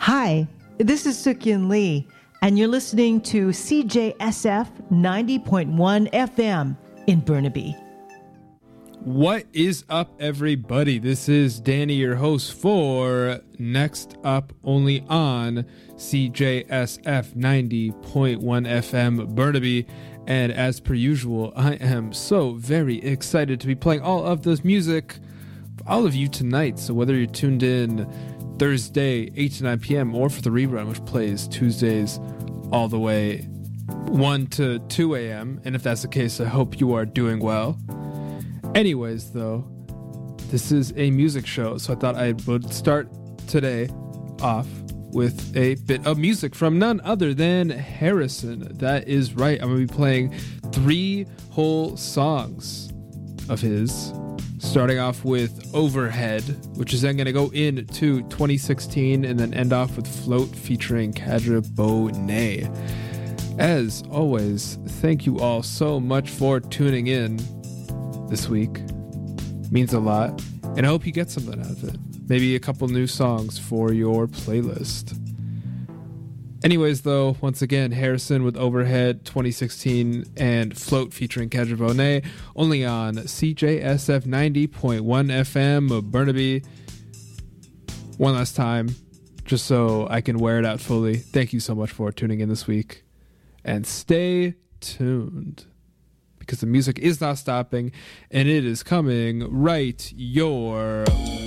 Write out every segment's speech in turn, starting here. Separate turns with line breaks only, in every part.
Hi, this is Sukyin Lee, and you're listening to CJSF 90.1 FM in Burnaby.
What is up, everybody? This is Danny, your host for Next Up, only on CJSF 90.1 FM Burnaby. And as per usual, I am so very excited to be playing all of this music for all of you tonight. So whether you're tuned in Thursday, 8 to 9 p.m., or for the rerun, which plays Tuesdays all the way 1 to 2 a.m., and if that's the case, I hope you are doing well. Anyways, though, this is a music show, so I thought I would start today off with a bit of music from none other than Harrison. That is right, I'm going to be playing 3 whole songs of his, starting off with Overhead, which is then going to go into 2016 and then end off with Float featuring Kadra Bonet. As always, thank you all so much for tuning in this week. Means a lot, and I hope you get something out of it. Maybe a couple new songs for your playlist. Anyways, though, once again, Harrison with Overhead 2016 and Float featuring Kadra Bonet, only on CJSF 90.1 FM Burnaby. One last time, just so I can wear it out fully. Thank you so much for tuning in this week, and stay tuned, because the music is not stopping, and it is coming right your way.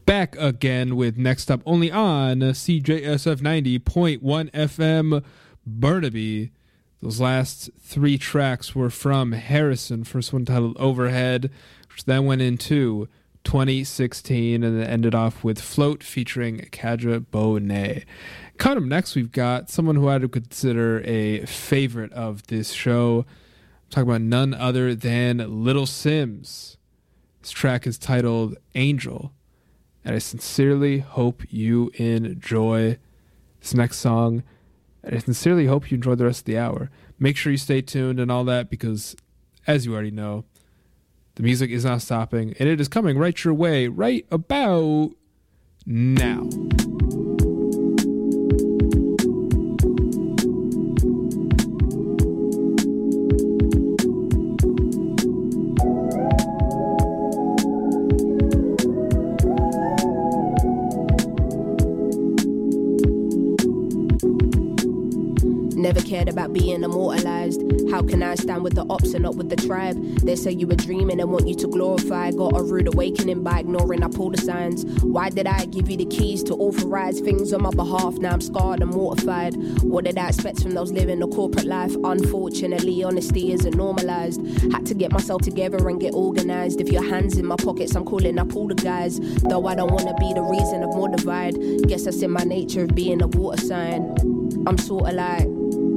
back again with Next Up, only on CJSF 90.1 FM Burnaby. Those last three tracks were from Harrison. First one titled Overhead, which then went into 2016 and then ended off with Float featuring Kadra Bonet. Coming up next, we've got someone who I would consider a favorite of this show. I'm talking about none other than Little Simz. This track is titled Angel, and I sincerely hope you enjoy this next song, and I sincerely hope you enjoy the rest of the hour. Make sure you stay tuned and all that, because as you already know, the music is not stopping, and it is coming right your way right about now.
Never cared about being immortalized. How can I stand with the ops and not with the tribe? They say you were dreaming and want you to glorify. Got a rude awakening by ignoring I pull the signs. Why did I give you the keys to authorize things on my behalf? Now I'm scarred and mortified. What did I expect from those living a corporate life? Unfortunately, honesty isn't normalized. Had to get myself together and get organized. If your hands in my pockets, I'm calling up all the guys. Though I don't want to be the reason of more divide. Guess that's in my nature of being a water sign. I'm sorta like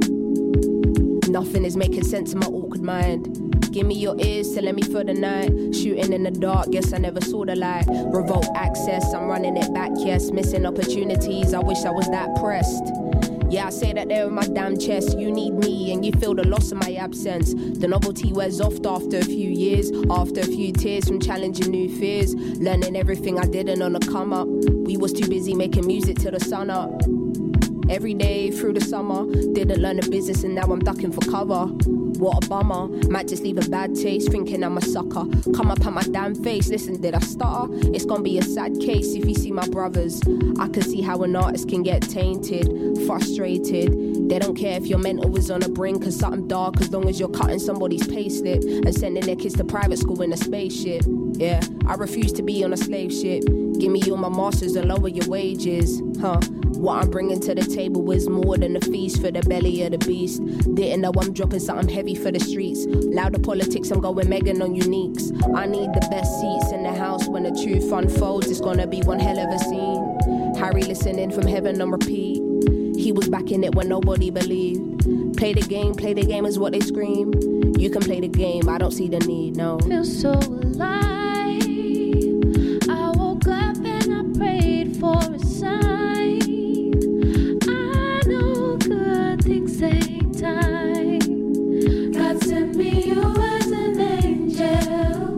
nothing is making sense in my awkward mind. Give me your ears to let me for the night. Shooting in the dark, guess I never saw the light. Revolt access, I'm running it back, yes. Missing opportunities, I wish I was that pressed. Yeah, I say that there in my damn chest. You need me and you feel the loss of my absence. The novelty wears off after a few years. After a few tears from challenging new fears. Learning everything I didn't on the come up. We was too busy making music till the sun up. Every day through the summer, didn't learn the business and now I'm ducking for cover. What a bummer, might just leave a bad taste, thinking I'm a sucker. Come up at my damn face, listen, did I stutter? It's gonna be a sad case if you see my brothers. I can see how an artist can get tainted, frustrated. They don't care if your mental is on the brink of something dark, as long as you're cutting somebody's payslip and sending their kids to private school in a spaceship. Yeah, I refuse to be on a slave ship. Give me all my masters and lower your wages, huh? What I'm bringing to the table is more than a feast for the belly of the beast. Didn't know I'm dropping something heavy for the streets. Louder politics, I'm going Megan on uniques. I need the best seats in the house when the truth unfolds. It's gonna be one hell of a scene. Harry listening from heaven on repeat. He was back in it when nobody believed. Play the game is what they scream. You can play the game, I don't see the need, no.
Feel so alive. I woke up and I prayed for a sign. Take time. God sent me you as an angel.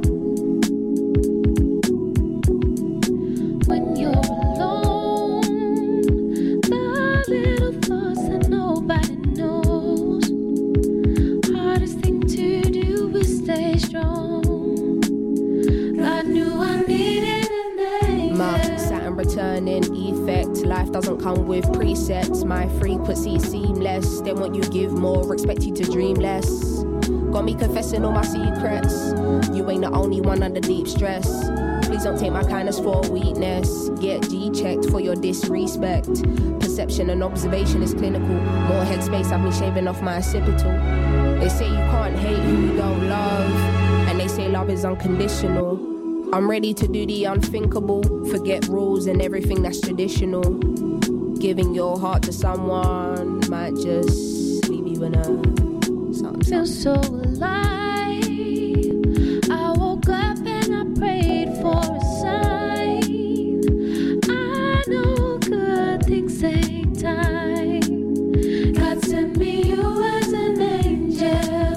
When you're alone, the little thoughts that nobody knows. Hardest thing to do is stay strong. God knew I needed an angel.
My Saturn returning effect. Life doesn't come with presets. My frequency seamless. They want you give more, expect you to dream less. Got me confessing all my secrets. You ain't the only one under deep stress. Please don't take my kindness for a weakness. Get G-checked for your disrespect. Perception and observation is clinical. More headspace, I've been shaving off my occipital. They say you can't hate who you don't love, and they say love is unconditional. I'm ready to do the unthinkable. Forget rules and everything that's traditional. Giving your heart to someone might just leave you in a something.
Feel so alive. I woke up and I prayed for a sign. I know good things take time. God sent me you as an angel.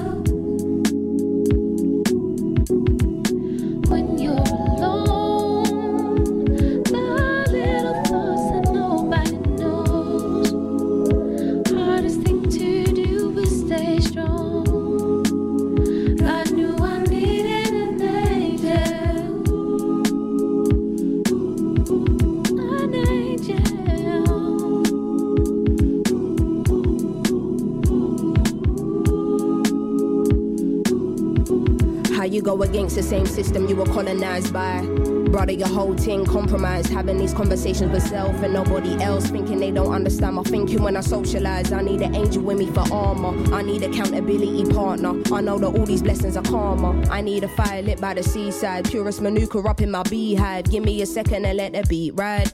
When you're alone, the little thoughts that nobody knows. Hardest thing to do is stay strong. God knew I needed an angel. An angel.
go against the same system you were colonized by. Brother, your whole thing compromised. Having these conversations with self and nobody else, thinking they don't understand my thinking when I socialize. I need an angel with me for armor. I need accountability partner. I know that all these blessings are karma. I need a fire lit by the seaside. Purest manuka up in my beehive. Give me a second and let the beat ride.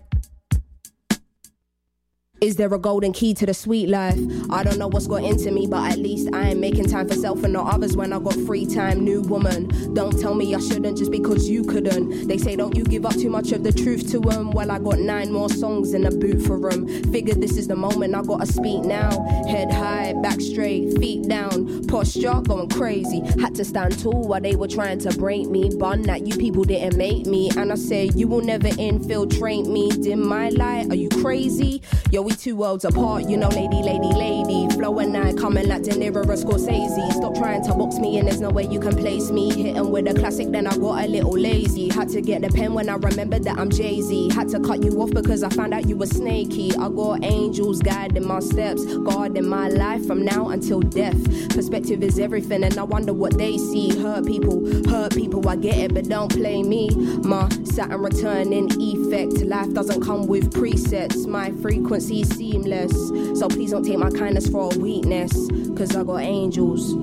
Is there a golden key to the sweet life? I don't know what's got into me, but at least I ain't making time for self and not others when I got free time. New woman, don't tell me I shouldn't just because you couldn't. They say don't you give up too much of the truth to them. Well, I got 9 more songs in the boot for them. Figured this is the moment, I gotta speak now. Head high, back straight, feet down. Posture going crazy. Had to stand tall while they were trying to break me. Bun that you people didn't make me. And I said you will never infiltrate me. Dim my light, are you crazy? Yo, we 2 worlds apart, you know, lady. Flow and I coming like De Niro or Scorsese. Stop trying to box me in, there's no way you can place me. Hitting with a classic, then I got a little lazy. Had to get the pen when I remembered that I'm Jay-Z. Had to cut you off because I found out you were snaky. I got angels guiding my steps, guarding my life from now until death. Perspective is everything and I wonder what they see. Hurt people, I get it, but don't play me. My Saturn returning effect. Life doesn't come with presets. My frequency seamless, so please don't take my kindness for a weakness, cause I got angels.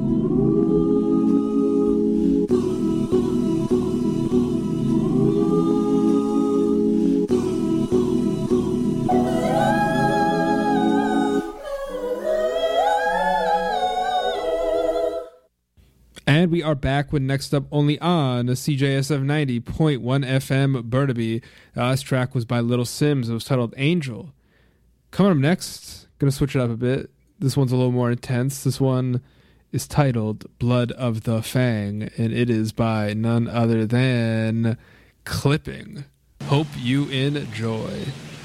And we are back with Next Up only on CJSF 90.1 FM Burnaby. This track was by Little Sims. It was titled Angel. Coming up next, gonna switch it up a bit. This one's a little more intense. This one is titled Blood of the Fang, and it is by none other than Clipping. Hope you enjoy.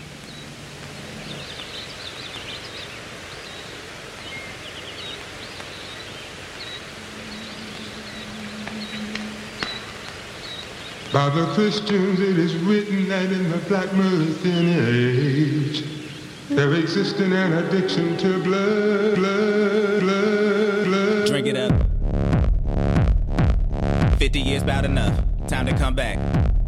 By the Christians it is written that in the Black Meridian age there exists an addiction to blood.
Drink it up. 50 years about enough. Time to come back.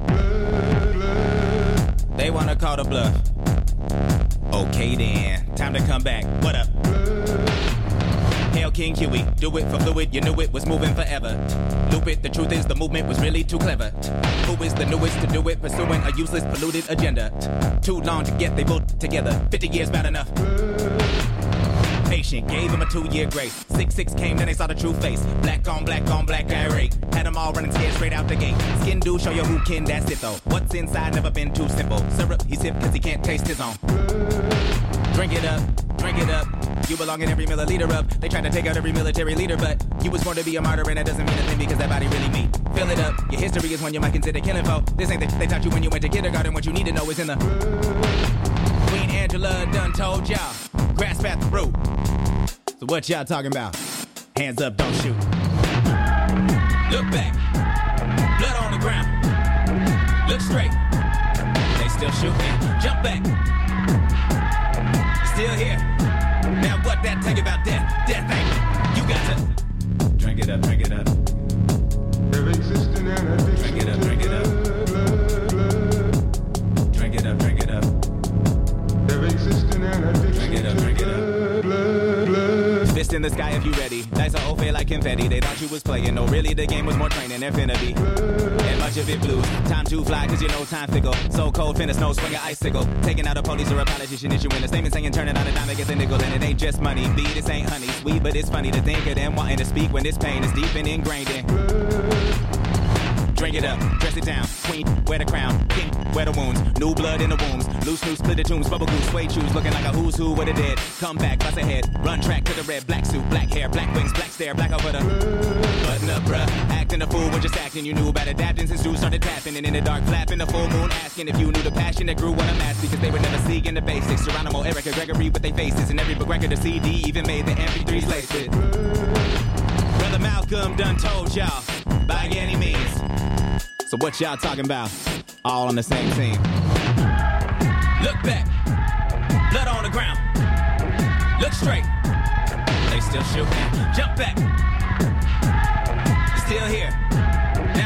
They wanna call the bluff. Okay then, time to come back. What up? Hail King Huey, do it for fluid, you knew it was moving forever. Loop it, the truth is the movement was really too clever. Who is the newest to do it, pursuing a useless, polluted agenda? Too long to get they both together, 50 years about enough. Patient, gave him a 2-year grace. 6-6 came, then they saw the true face. Black on black irate. Had them all running scared straight out the gate. Skin dude, show you who kin, that's it though. What's inside, never been too simple. Syrup, he sipped cause he can't taste his own. Drink it up, drink it up. You belong in every milliliter of. They tried to take out every military leader, but you was born to be a martyr and that doesn't mean a thing because that body really mean. Fill it up, your history is one you might consider killing for. This ain't they taught you when you went to kindergarten. What you need to know is in the Queen Angela done told y'all, grasp at the root. So what y'all talking about? Hands up, don't shoot. Look back, blood on the ground. Look straight, they still shooting. Jump back, still here. Now what that tell you about death? Death ain't. You got to drink it up, drink it up.
There exists an addiction.
Drink it up, drink it up. Drink it up, drink it up.
There exists an addiction.
Drink it up, drink it up. Fist in the sky if you ready. Nice or old like confetti. They thought you was playing. No, really, the game was more training than finna be. And much of it blue. Time to fly, cause you know time fickle. So cold, finna snow, swing an icicle. Taking out a police or a politician, issuing a statement saying turn it on a dime, get the nickel. And it ain't just money. B, this ain't honey. Sweet, but it's funny to think of them wanting to speak when this pain is deep and ingrained in. Drink it up, dress it down. Queen, wear the crown. King, wear the wounds. New blood in the wombs. Loose news, split the tombs. Bubble goose, suede shoes. Looking like a who's who with the dead. Come back, bust ahead. Run track to the red. Black suit, black hair, black wings, black stare, black over the button up, bruh. Acting a fool when just acting. You knew about adapting since dudes started tapping. And in the dark, flapping the full moon. Asking if you knew the passion that grew on a mask. Because they were never seeing the basics. Geronimo, Erica, Gregory with their faces. And every book record of CD even made the MP3s laced with. Brother Malcolm done told y'all. By any means. So what y'all talking about? All on the same team. Look back, blood on the ground. Look straight, they still shooting. Jump back, still here.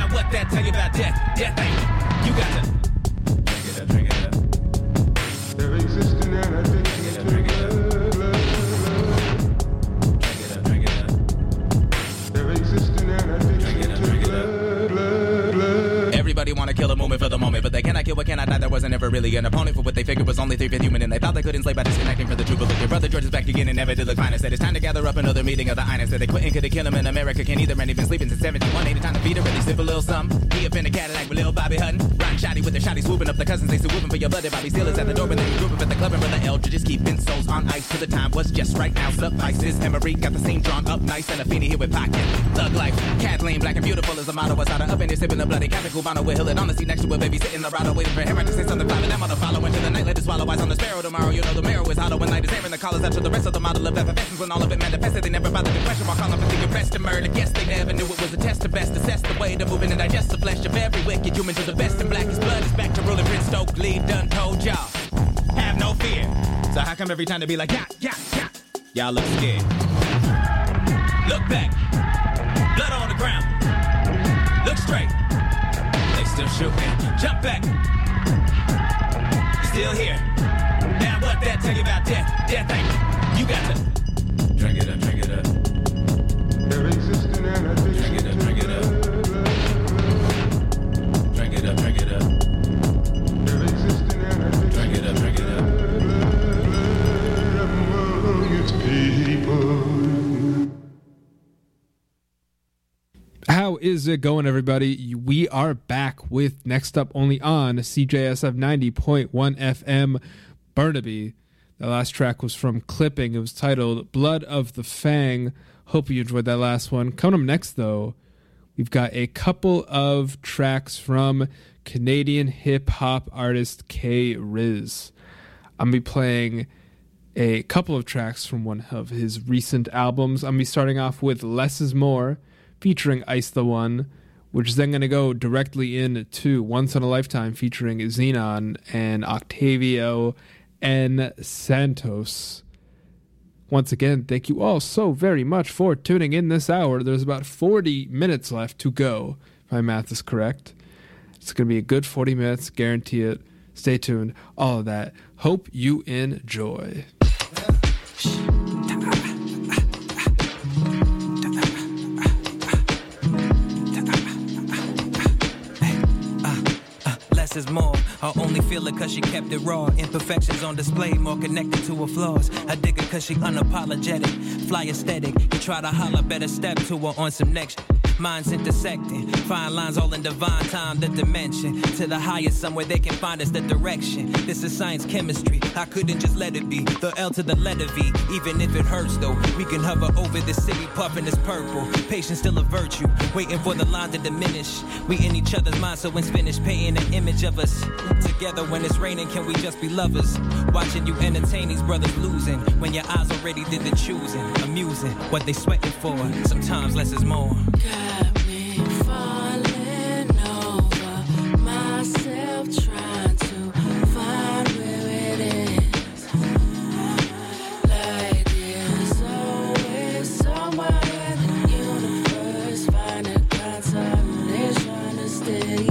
everybody wanna kill a moment for the moment, but they cannot kill what cannot die. There wasn't ever really an opponent for what they figured was only 3/5 human, and they thought they could enslave by disconnecting from the truth. But look, your brother George is back again and never did look fine. Said it's time to gather up another meeting of the Ines. Said they quit and could kill him in America. Can't either, man. He been sleeping since 71. Ain't it time to feed her? Really sip a little something. He up in the Cadillac with Lil Bobby Hutton. Riding shotty with the shotty swooping up the cousins. They still whooping for your blood. Bobby Steele is at the door, but then you group up at the club and brother Eldridge just keeping souls on ice till the time was just right now. Suffices. Emery got the scene drawn up nice and a Feeny here with pocket. Thug life. Kathleen, black and beautiful as a model. Was out of up in here sipping the bloody Captain Cubano with Hillard on the seat next to a baby sitting the ride waiting for him to say something fly. But that mother follow into the night. Let it swallow eyes on the sparrow tomorrow. You know the marrow is hollow when night is airing the collars after the rest of the model of effervescence. When all of it manifested, they never bothered to question mark on them and think rest and murder. Guess they never knew it was a test to best. Assess the way to move in and digest the flesh of every wicked human to the best. And black as blood is back to ruling Prince Stokely. Done told y'all. Have no fear. So how come every time they be like, yeah, yeah, yeah, y'all look scared? Look back. Blood on the ground. Look straight. They still shooting. Jump back. Still here. Now what that tell you about death? Death ain't. You got to drink it up, drink it up.
They're existing and addiction.
Drink it up, drink it up. Drink it up, drink it up.
They're existing and addiction.
Drink it up, drink it up.
Among its people.
How is it going, everybody? We are back with Next Up only on CJSF 90.1 FM Burnaby. The last track was from Clipping. It was titled Blood of the Fang. Hope you enjoyed that last one. Coming up next, though, we've got a couple of tracks from Canadian hip-hop artist K-Riz. I'm going to be playing a couple of tracks from one of his recent albums. I'm going to be starting off with Less Is More, featuring Ice the One, which is then going to go directly into Once in a Lifetime, featuring Xenon and Octavio and Santos. Once again, thank you all so very much for tuning in this hour. There's about 40 minutes left to go, if my math is correct. It's going to be a good 40 minutes, guarantee it. Stay tuned, all of that. Hope you enjoy.
Is more. I only feel it cause she kept it raw. Imperfections on display, more connected to her flaws. I dig her cause she unapologetic, fly aesthetic. You try to holler, better step to her on some next. Minds intersecting, fine lines all in divine time. The dimension to the highest, somewhere they can find us the direction. This is science chemistry, I couldn't just let it be. The L to the letter V, even if it hurts though. We can hover over the city, puffing this purple. Patience still a virtue, waiting for the line to diminish. We in each other's minds, so when's finished painting an image of us together. When it's raining, can we just be lovers? Watching you entertain these brothers losing, when your eyes already did the choosing. Amusing, what they sweating for. Sometimes less is more.
Got me falling over myself, trying to find where it is. Like there's always somewhere in the universe, finding consolation to stay.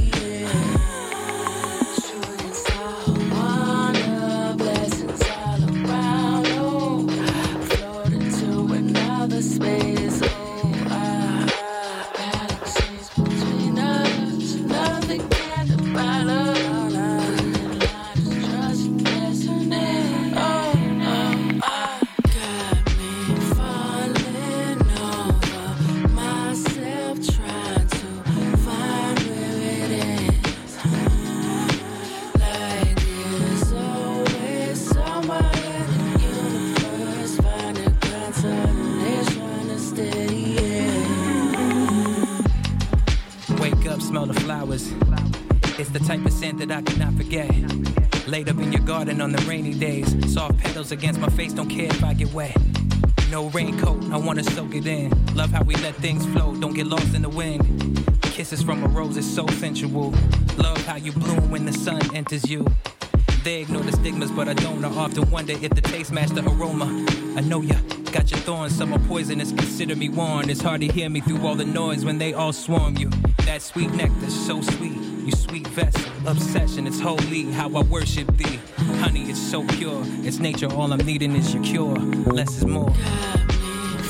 It's the type of scent that I cannot forget. Laid up in your garden on the rainy days. Soft petals against my face, don't care if I get wet. No raincoat, I wanna soak it in. Love how we let things flow, don't get lost in the wind. Kisses from a rose is so sensual. Love how you bloom when the sun enters you. They ignore the stigmas, but I don't. I often wonder if the taste match the aroma. I know ya got your thorns, some are poisonous, consider me warned. It's hard to hear me through all the noise when they all swarm you. That sweet nectar, so sweet, you sweet vessel. Obsession, it's holy, how I worship thee. Honey, it's so pure, it's nature, all I'm needing is your cure. Less is more.
Got me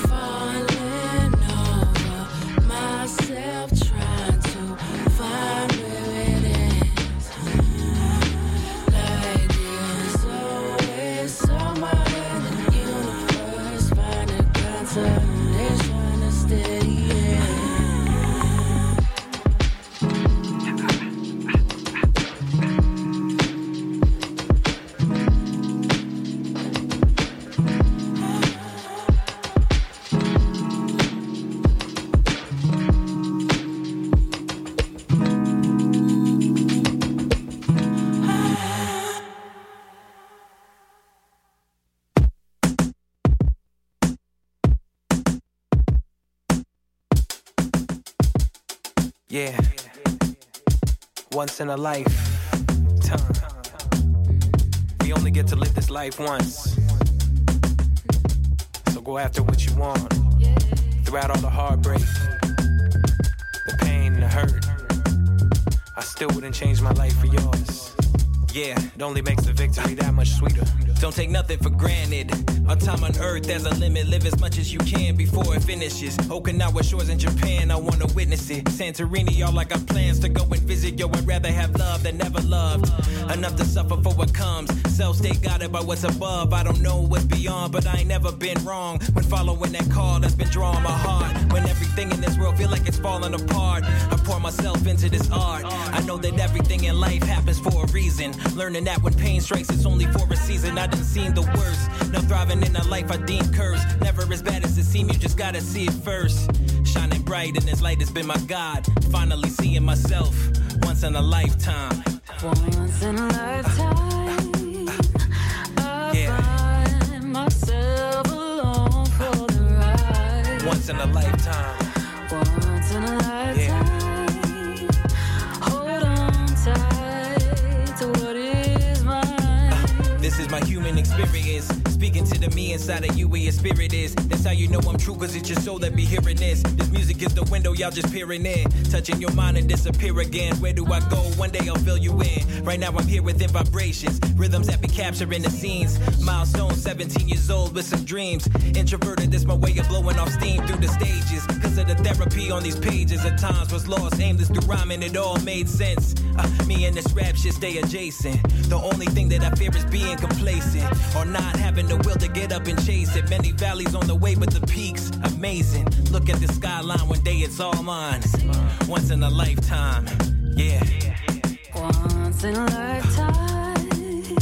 falling over myself, trying to find where it
Yeah. Once in a lifetime. We only get to live this life once. So go after what you want. Throughout all the heartbreak, the pain, the hurt, I still wouldn't change my life for yours. Yeah, it only makes the victory that much sweeter. Don't take nothing for granted. Our time on earth, there's a limit. Live as much as you can before it finishes. Okinawa shores in Japan, I wanna witness it. Santorini, y'all, I got plans to go and visit. Yo, I'd rather have love than never loved. Enough to suffer for what comes. Self-stay guided by what's above. I don't know what's beyond, but I ain't never been wrong when following that call that's been drawing my heart. When everything in this world feel like it's falling apart, I pour myself into this art. I know that everything in life happens for a reason. Learning that when pain strikes, it's only for a season. I done seen the worst. Now thriving in a life I deem cursed. Never as bad as it seems, you just gotta see it first. Shining bright in this light has been my God. Finally seeing myself once in a lifetime.
Once in a lifetime, I find myself alone for the ride.
Once in a lifetime.
Once in a lifetime, hold on tight to what is mine.
This is my human experience. Speaking to the me inside of you where your spirit is. That's how you know I'm true, cause it's your soul that be hearing this. This music is the window, y'all just peering in. Touching your mind and disappear again. Where do I go? One day I'll fill you in. Right now I'm here within vibrations. Rhythms that be capturing the scenes. Milestone, 17 years old with some dreams. Introverted, this my way of blowing off steam through the stages. Cause of the therapy on these pages. At times was lost, aimless through rhyming, it all made sense. Me and this rap shit stay adjacent. The only thing that I fear is being complacent. Or not having the will to get up and chase it. Many valleys on the way, but the peaks amazing. Look at the skyline, one day it's all mine. Once in a lifetime, yeah.
Once in a lifetime,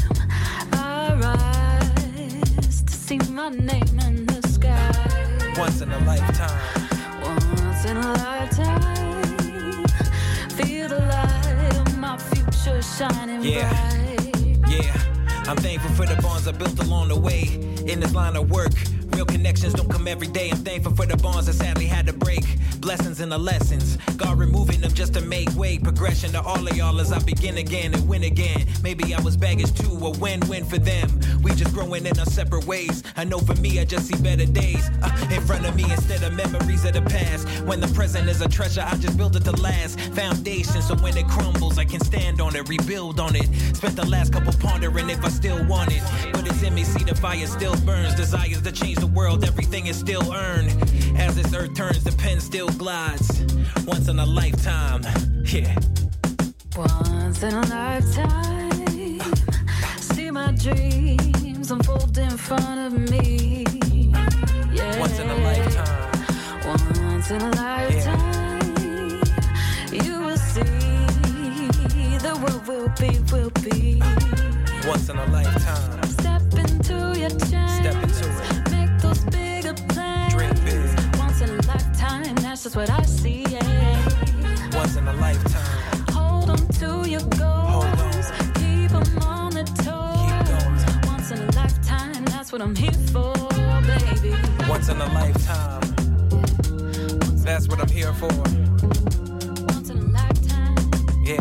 I rise to see my name in the sky.
Once in a lifetime.
Once in a lifetime, feel the light of my future shining bright.
Yeah. I'm thankful for the bonds I built along the way. In this line of work, real connections don't come every day. I'm thankful for the bonds I sadly had to break. Blessings and the lessons, God removing them just to make way. Progression to all of y'all as I begin again and win again. Maybe I was baggage too, a win-win for them. We just growing in our separate ways. I know for me, I just see better days in front of me instead of memories of the past. When the present is a treasure, I just build it to last. Foundation, so when it crumbles, I can stand on it, rebuild on it. Spent the last couple pondering if I still want it. But it's in me, see the fire still burns. Desires to change the world, everything is still earned. As this earth turns, the pen still glides. Once in a lifetime, yeah.
Once in a lifetime, see my dreams unfold in front of me. Yeah.
Once in a lifetime.
Once in a lifetime, you will see the world will be.
Once in a lifetime.
Step into your chance.
Step into it.
Make those bigger plans.
Dream big.
Once in a lifetime, that's just what I see. Yeah.
Once in a lifetime.
Hold on to your goals. Keep them on the toes.
Keep going.
Once in a lifetime, that's what I'm here for, baby.
Once in a lifetime. That's what I'm here for.
Once in a lifetime.
Yeah.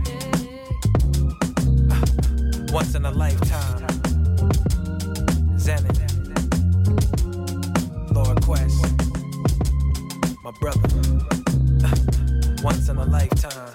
Once in a lifetime. Zenith. Lord Quest. My brother. Once in a lifetime.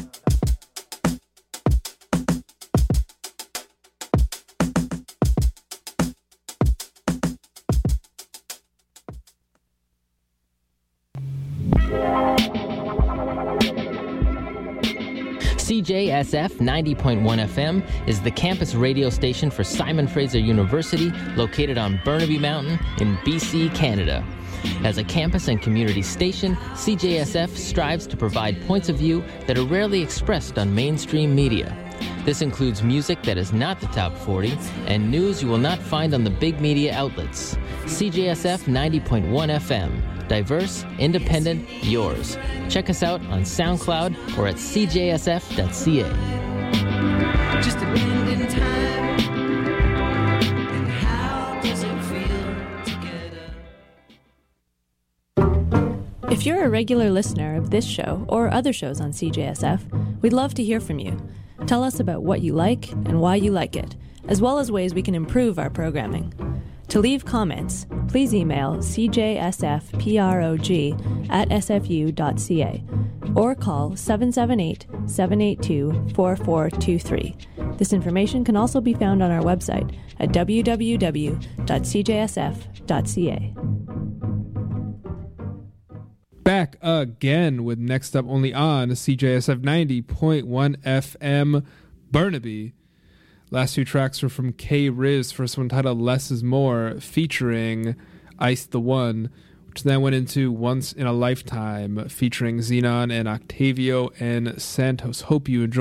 CJSF 90.1 FM is the campus radio station for Simon Fraser University, located on Burnaby Mountain in BC, Canada. As a campus and community station, CJSF strives to provide points of view that are rarely expressed on mainstream media. This includes music that is not the top 40 and news you will not find on the big media outlets. CJSF 90.1 FM. Diverse, independent, yours. Check us out on SoundCloud or at cjsf.ca.
Just a bend in time. And how does it feel together?
If you're a regular listener of this show or other shows on CJSF, we'd love to hear from you. Tell us about what you like and why you like it, as well as ways we can improve our programming. To leave comments, please email cjsfprog@sfu.ca or call 778-782-4423. This information can also be found on our website at www.cjsf.ca.
Back again with Next Up only on CJSF 90.1 FM Burnaby. Last two tracks were from K-Riz. First one titled Less Is More, featuring Ice the One, which then went into Once in a Lifetime, featuring Xenon and Octavio and Santos. Hope you enjoy.